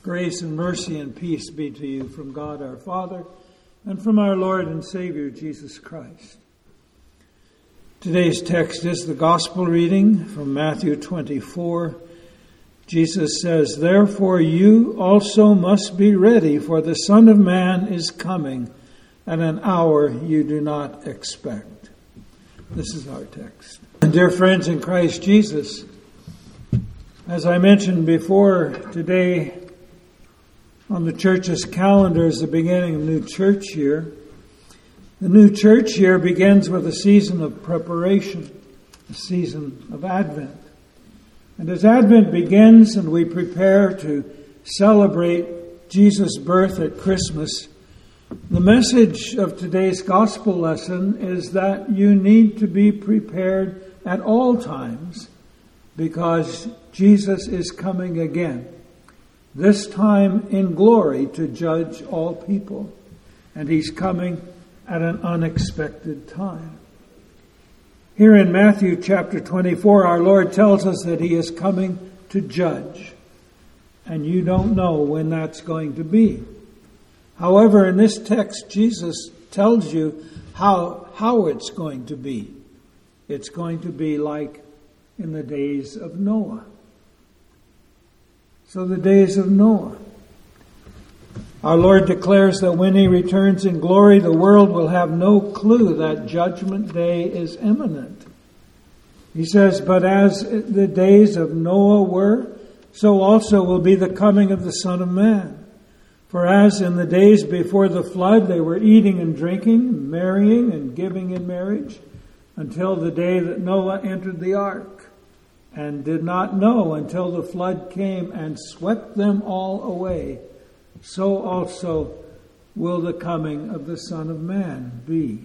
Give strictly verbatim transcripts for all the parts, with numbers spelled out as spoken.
Grace and mercy and peace be to you from God our Father and from our Lord and Savior Jesus Christ. Today's text is the Gospel reading from Matthew twenty-four. Jesus says, "Therefore you also must be ready, for the Son of Man is coming at an hour you do not expect." This is our text. And dear friends in Christ Jesus, as I mentioned before, today on the church's calendar is the beginning of a new church year. The new church year begins with a season of preparation, a season of Advent. And as Advent begins and we prepare to celebrate Jesus' birth at Christmas, the message of today's gospel lesson is that you need to be prepared at all times because Jesus is coming again, this time in glory to judge all people. And he's coming at an unexpected time. Here in Matthew chapter twenty-four, our Lord tells us that he is coming to judge. And you don't know when that's going to be. However, in this text, Jesus tells you how, how it's going to be. It's going to be like in the days of Noah. So the days of Noah. Our Lord declares that when he returns in glory, the world will have no clue that judgment day is imminent. He says, "But as the days of Noah were, so also will be the coming of the Son of Man. For as in the days before the flood, they were eating and drinking, marrying and giving in marriage, until the day that Noah entered the ark, and did not know until the flood came and swept them all away, so also will the coming of the Son of Man be."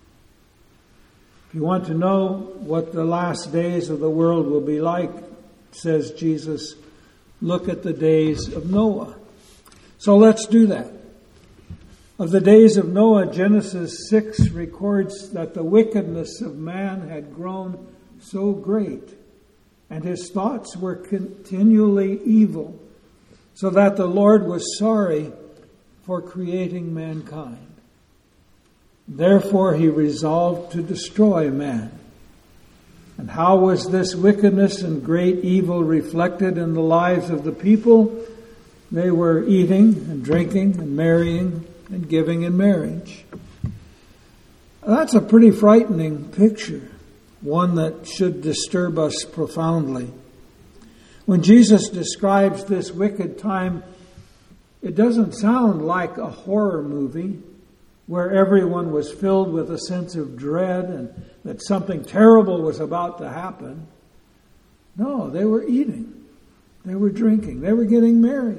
If you want to know what the last days of the world will be like, says Jesus, look at the days of Noah. So let's do that. Of the days of Noah, Genesis six records that the wickedness of man had grown so great, and his thoughts were continually evil, so that the Lord was sorry for creating mankind. Therefore he resolved to destroy man. And how was this wickedness and great evil reflected in the lives of the people? They were eating and drinking and marrying and giving in marriage. That's a pretty frightening picture, one that should disturb us profoundly. When Jesus describes this wicked time, it doesn't sound like a horror movie where everyone was filled with a sense of dread and that something terrible was about to happen. No, they were eating. They were drinking. They were getting married.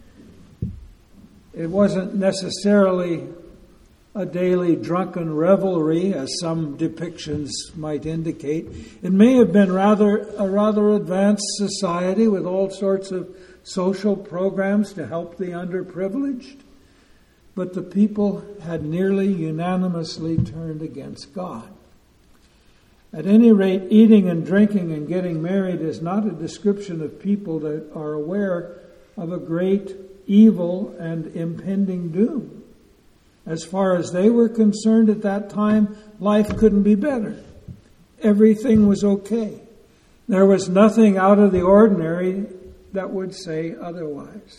It wasn't necessarily a daily drunken revelry, as some depictions might indicate. It may have been rather a rather advanced society with all sorts of social programs to help the underprivileged. But the people had nearly unanimously turned against God. At any rate, eating and drinking and getting married is not a description of people that are aware of a great evil and impending doom. As far as they were concerned at that time, life couldn't be better. Everything was okay. There was nothing out of the ordinary that would say otherwise.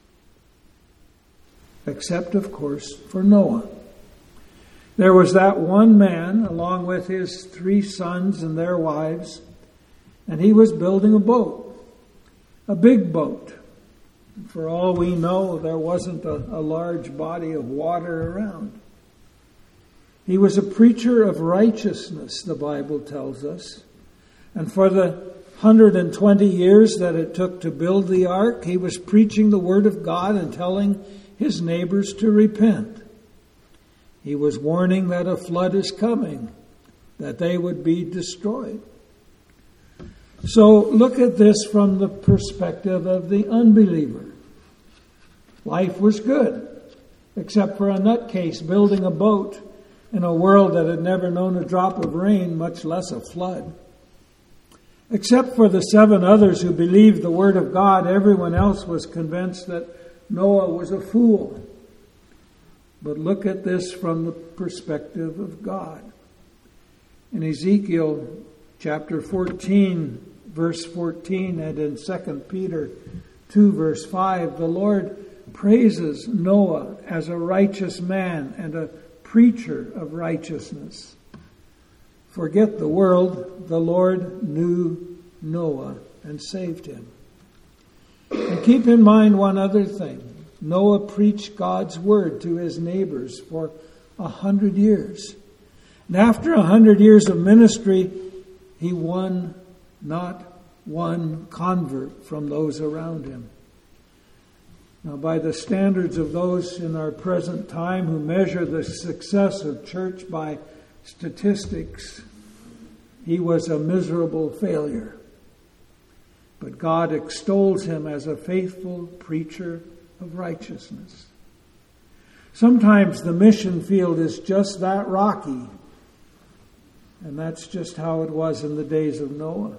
Except, of course, for Noah. There was that one man, along with his three sons and their wives, and he was building a boat, a big boat. For all we know, there wasn't a, a large body of water around. He was a preacher of righteousness, the Bible tells us. And for the one hundred twenty years that it took to build the ark, he was preaching the word of God and telling his neighbors to repent. He was warning that a flood is coming, that they would be destroyed. So look at this from the perspective of the unbeliever. Life was good, except for a nutcase building a boat in a world that had never known a drop of rain, much less a flood. Except for the seven others who believed the word of God, everyone else was convinced that Noah was a fool. But look at this from the perspective of God. In Ezekiel chapter fourteen, verse fourteen, and in Second Peter two, verse five, the Lord praises Noah as a righteous man and a preacher of righteousness. Forget the world, the Lord knew Noah and saved him. And keep in mind one other thing. Noah preached God's word to his neighbors for a hundred years. And after a hundred years of ministry, he won not one convert from those around him. Now, by the standards of those in our present time who measure the success of church by statistics, he was a miserable failure. But God extols him as a faithful preacher of righteousness. Sometimes the mission field is just that rocky, and that's just how it was in the days of Noah.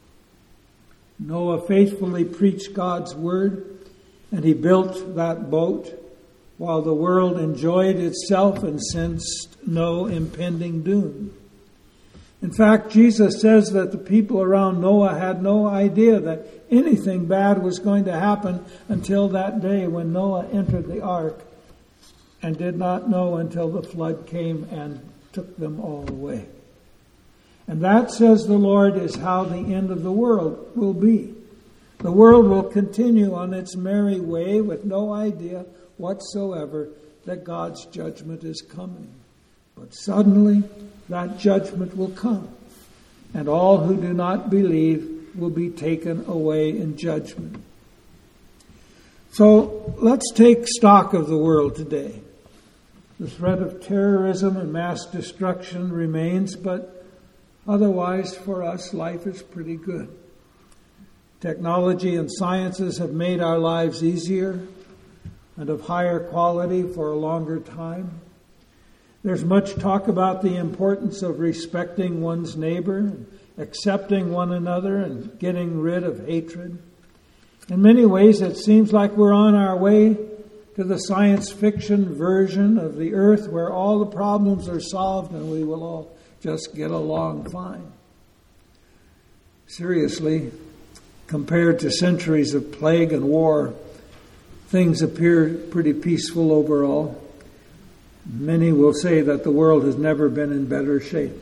Noah faithfully preached God's word, and he built that boat while the world enjoyed itself and sensed no impending doom. In fact, Jesus says that the people around Noah had no idea that anything bad was going to happen until that day when Noah entered the ark, and did not know until the flood came and took them all away. And that, says the Lord, is how the end of the world will be. The world will continue on its merry way with no idea whatsoever that God's judgment is coming. But suddenly, that judgment will come, and all who do not believe will be taken away in judgment. So let's take stock of the world today. The threat of terrorism and mass destruction remains, but otherwise for us life is pretty good. Technology and sciences have made our lives easier and of higher quality for a longer time. There's much talk about the importance of respecting one's neighbor, accepting one another, and getting rid of hatred. In many ways, it seems like we're on our way to the science fiction version of the earth where all the problems are solved and we will all just get along fine. Seriously, compared to centuries of plague and war, things appear pretty peaceful overall. Many will say that the world has never been in better shape.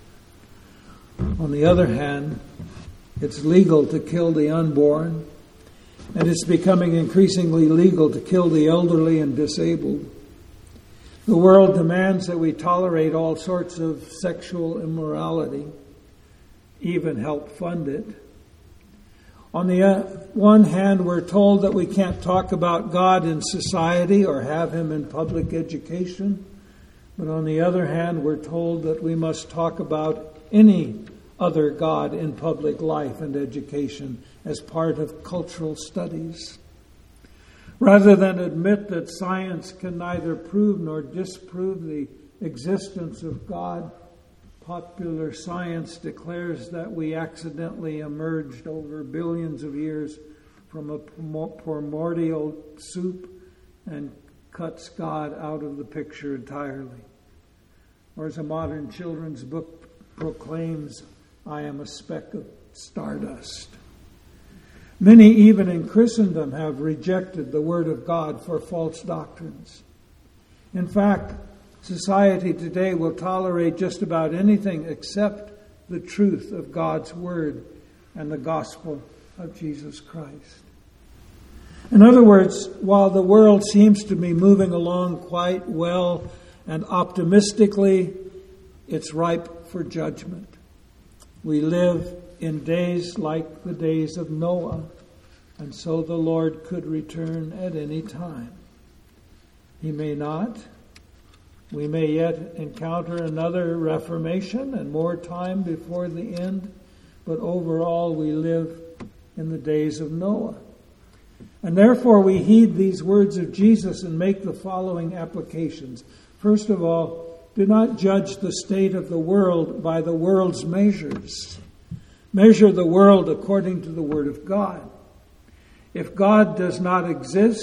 On the other hand, it's legal to kill the unborn, and it's becoming increasingly legal to kill the elderly and disabled. The world demands that we tolerate all sorts of sexual immorality, even help fund it. On the one hand, we're told that we can't talk about God in society or have him in public education. But on the other hand, we're told that we must talk about any other God in public life and education as part of cultural studies. Rather than admit that science can neither prove nor disprove the existence of God, popular science declares that we accidentally emerged over billions of years from a primordial soup and cuts God out of the picture entirely. Or as a modern children's book proclaims, I am a speck of stardust. Many, even in Christendom, have rejected the Word of God for false doctrines. In fact, society today will tolerate just about anything except the truth of God's Word and the gospel of Jesus Christ. In other words, while the world seems to be moving along quite well and optimistically, it's ripe for judgment. We live in days like the days of Noah, and so the Lord could return at any time. He may not. We may yet encounter another Reformation and more time before the end, but overall we live in the days of Noah. And therefore we heed these words of Jesus and make the following applications. First of all, do not judge the state of the world by the world's measures. Measure the world according to the Word of God. If God does not exist,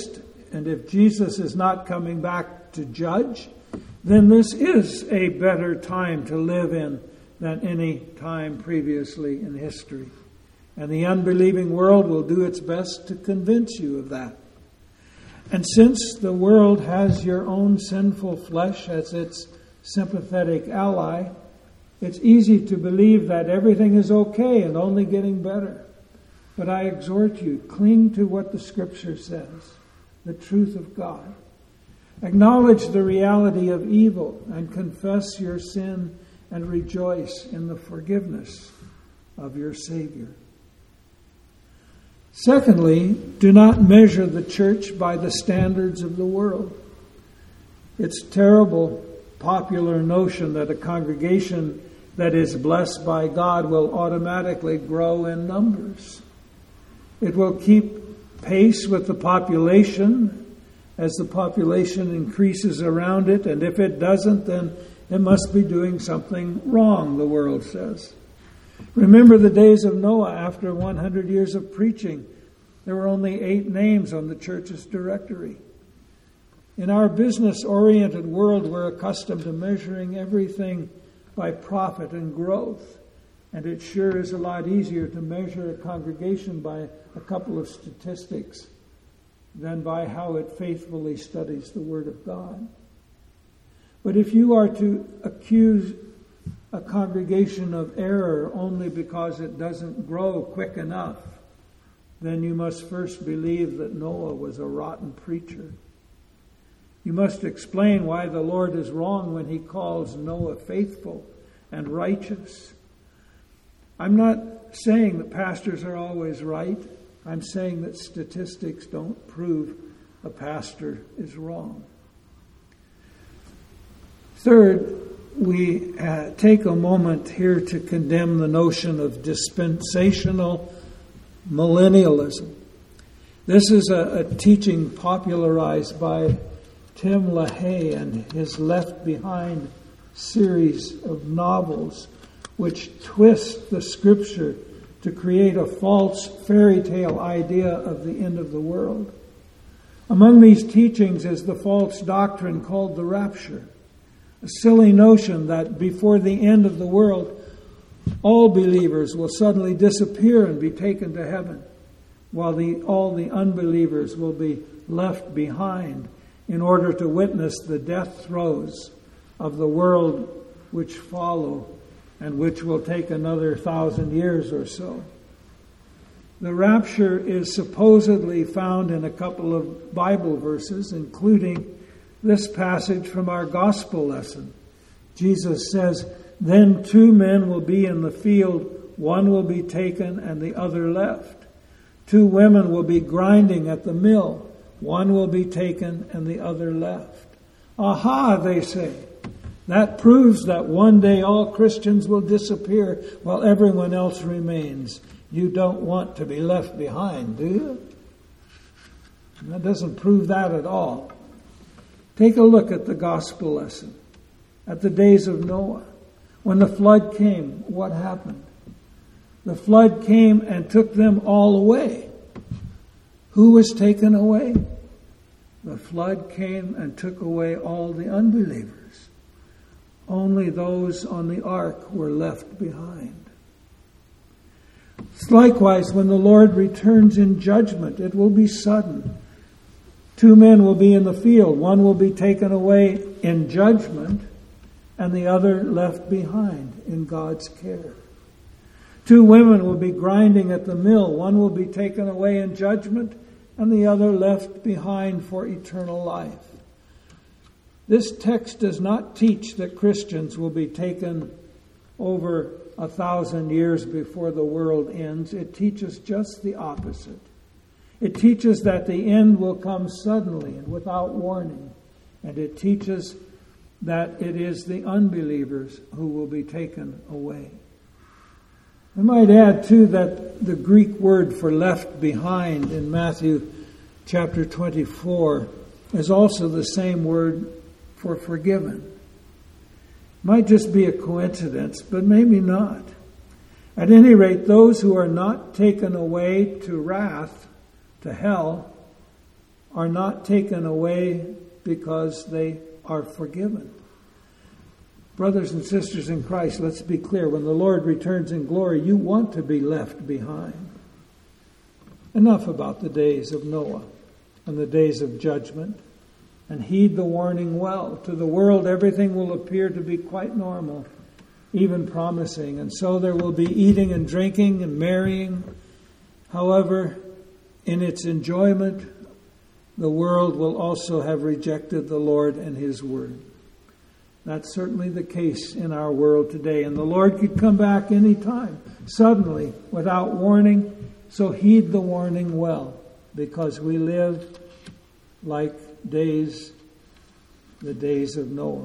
And if Jesus is not coming back to judge, then this is a better time to live in than any time previously in history. And the unbelieving world will do its best to convince you of that. And since the world has your own sinful flesh as its sympathetic ally, it's easy to believe that everything is okay and only getting better. But I exhort you, cling to what the Scripture says, the truth of God. Acknowledge the reality of evil and confess your sin and rejoice in the forgiveness of your Savior. Secondly, do not measure the church by the standards of the world. It's a terrible popular notion that a congregation that is blessed by God will automatically grow in numbers. It will keep pace with the population as the population increases around it, and if it doesn't, then it must be doing something wrong, the world says. Remember the days of Noah after one hundred years of preaching. There were only eight names on the church's directory. In our business-oriented world, we're accustomed to measuring everything by profit and growth. And it sure is a lot easier to measure a congregation by a couple of statistics than by how it faithfully studies the Word of God. But if you are to accuse a congregation of error only because it doesn't grow quick enough, then you must first believe that Noah was a rotten preacher. You must explain why the Lord is wrong when he calls Noah faithful and righteous. I'm not saying that pastors are always right. I'm saying that statistics don't prove a pastor is wrong. Third, we uh, take a moment here to condemn the notion of dispensational millennialism. This is a, a teaching popularized by Tim LaHaye and his Left Behind series of novels, which twist the Scripture to create a false fairy tale idea of the end of the world. Among these teachings is the false doctrine called the rapture, a silly notion that before the end of the world, all believers will suddenly disappear and be taken to heaven, while the, all the unbelievers will be left behind in order to witness the death throes of the world which follow and which will take another thousand years or so. The rapture is supposedly found in a couple of Bible verses, including this passage from our gospel lesson. Jesus says, "Then two men will be in the field, one will be taken and the other left. Two women will be grinding at the mill, one will be taken and the other left." Aha, they say. That proves that one day all Christians will disappear while everyone else remains. You don't want to be left behind, do you? That doesn't prove that at all. Take a look at the gospel lesson. At the days of Noah, when the flood came, what happened? The flood came and took them all away. Who was taken away? The flood came and took away all the unbelievers. Only those on the ark were left behind. Likewise, when the Lord returns in judgment, it will be sudden. Two men will be in the field. One will be taken away in judgment, and the other left behind in God's care. Two women will be grinding at the mill. One will be taken away in judgment, and the other left behind for eternal life. This text does not teach that Christians will be taken over a thousand years before the world ends. It teaches just the opposite. It teaches that the end will come suddenly and without warning. And it teaches that it is the unbelievers who will be taken away. I might add, too, that the Greek word for left behind in Matthew chapter twenty-four is also the same word for forgiven. Might just be a coincidence, but maybe not. At any rate, those who are not taken away to wrath, to hell, are not taken away because they are forgiven. Brothers and sisters in Christ, let's be clear. When the Lord returns in glory, you want to be left behind. Enough about the days of Noah and the days of judgment. And heed the warning well. To the world, everything will appear to be quite normal, even promising. And so there will be eating and drinking and marrying. However, in its enjoyment, the world will also have rejected the Lord and His Word. That's certainly the case in our world today. And the Lord could come back any time, suddenly, without warning. So heed the warning well, because we live like days, the days of Noah.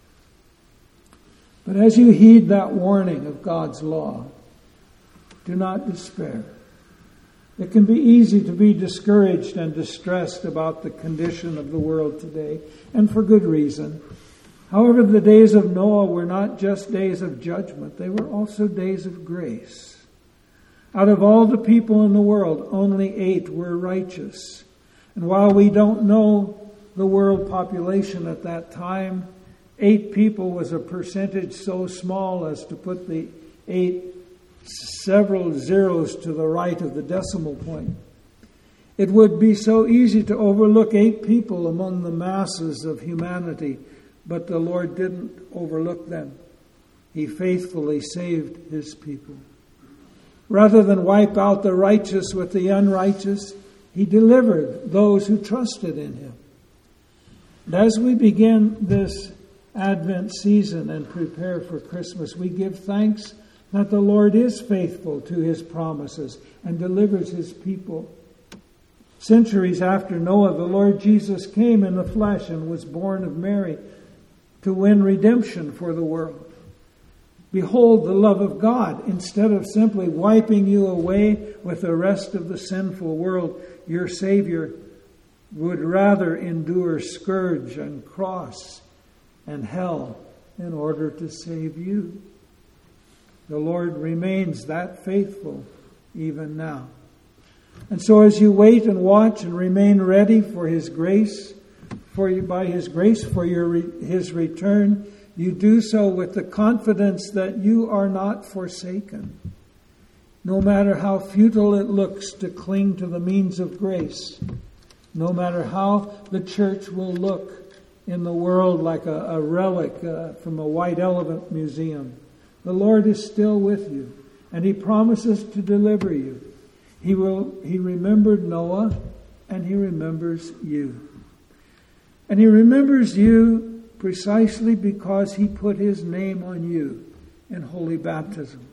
But as you heed that warning of God's law, do not despair. It can be easy to be discouraged and distressed about the condition of the world today, and for good reason. However, the days of Noah were not just days of judgment, they were also days of grace. Out of all the people in the world, only eight were righteous. And while we don't know the world population at that time, eight people was a percentage so small as to put the eight several zeros to the right of the decimal point. It would be so easy to overlook eight people among the masses of humanity, but the Lord didn't overlook them. He faithfully saved His people. Rather than wipe out the righteous with the unrighteous, He delivered those who trusted in Him. And as we begin this Advent season and prepare for Christmas, we give thanks that the Lord is faithful to His promises and delivers His people. Centuries after Noah, the Lord Jesus came in the flesh and was born of Mary to win redemption for the world. Behold the love of God. Instead of simply wiping you away with the rest of the sinful world, your Savior would rather endure scourge and cross and hell in order to save you. The Lord remains that faithful even now. And so as you wait and watch and remain ready for His grace, for you, by His grace for your re, His return, you do so with the confidence that you are not forsaken. No matter how futile it looks to cling to the means of grace, no matter how the church will look in the world like a, a relic uh, from a white elephant museum, the Lord is still with you, and He promises to deliver you. He will. He remembered Noah, and He remembers you. And He remembers you precisely because He put His name on you in holy baptism.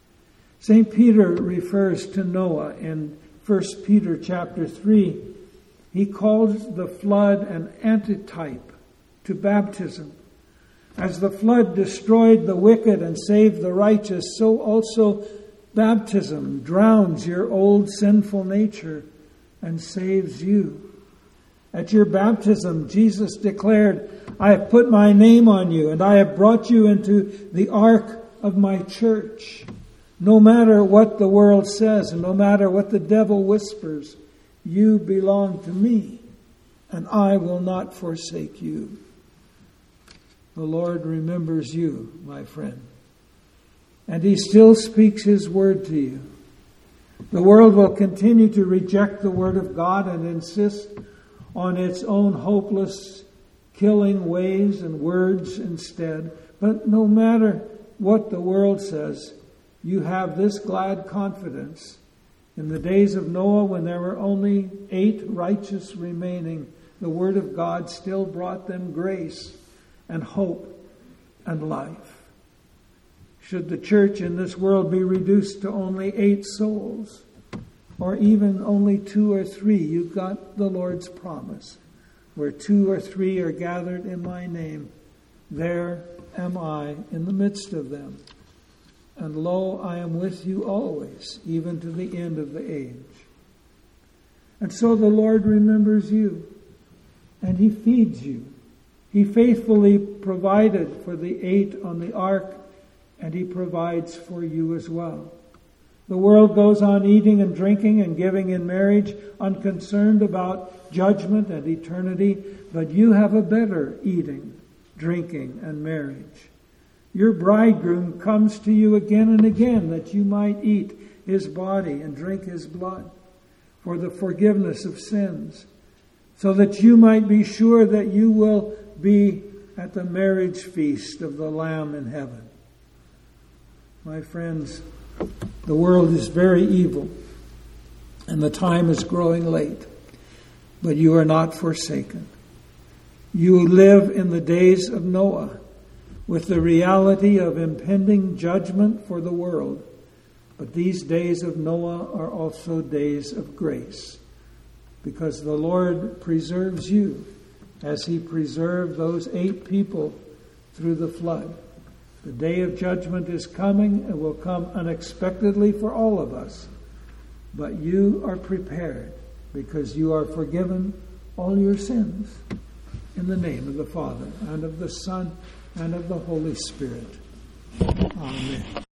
Saint Peter refers to Noah in First Peter chapter three. He calls the flood an antitype to baptism. As the flood destroyed the wicked and saved the righteous, so also baptism drowns your old sinful nature and saves you. At your baptism, Jesus declared, I have put my name on you, and I have brought you into the ark of my church. No matter what the world says, and no matter what the devil whispers, you belong to me, and I will not forsake you. The Lord remembers you, my friend, and He still speaks His word to you. The world will continue to reject the word of God and insist on its own hopeless, killing ways and words instead. But no matter what the world says, you have this glad confidence. In the days of Noah, when there were only eight righteous remaining, the word of God still brought them grace and hope and life. Should the church in this world be reduced to only eight souls, or even only two or three, you've got the Lord's promise. Where two or three are gathered in my name, there am I in the midst of them. And lo, I am with you always, even to the end of the age. And so the Lord remembers you, and He feeds you. He faithfully provided for the eight on the ark, and He provides for you as well. The world goes on eating and drinking and giving in marriage, unconcerned about judgment and eternity, but you have a better eating, drinking, and marriage. Your bridegroom comes to you again and again that you might eat his body and drink his blood for the forgiveness of sins, so that you might be sure that you will be at the marriage feast of the Lamb in heaven. My friends, the world is very evil, and the time is growing late, but you are not forsaken. You live in the days of Noah, with the reality of impending judgment for the world. But these days of Noah are also days of grace, because the Lord preserves you as he preserved those eight people through the flood. The day of judgment is coming and will come unexpectedly for all of us. But you are prepared because you are forgiven all your sins. In the name of the Father, and of the Son, and of the Holy Spirit. Amen.